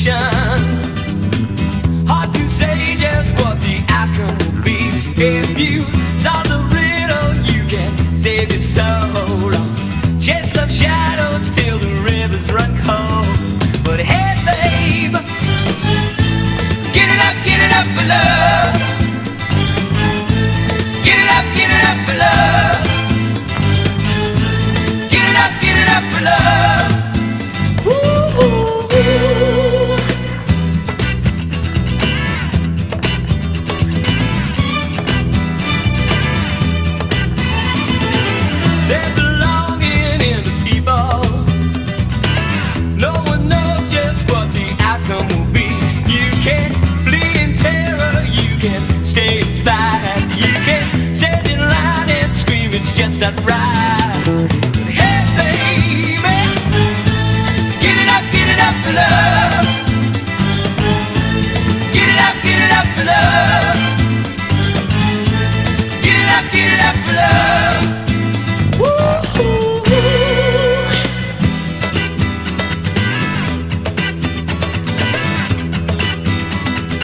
solution. Hard to say just what the outcome will be. If you solve the riddle, you can save your soul. Chase love shadows till the rivers run cold. But hey, babe, get it up for love. Get it up for love. Get it up for love. Ooh, ooh, ooh. There's a longing in the people. No one knows just what the outcome will be. You can flee in terror, you can stay and fight. You can stand in line and scream, it's just not right. Hey, baby, get it up for love. Get it up for love.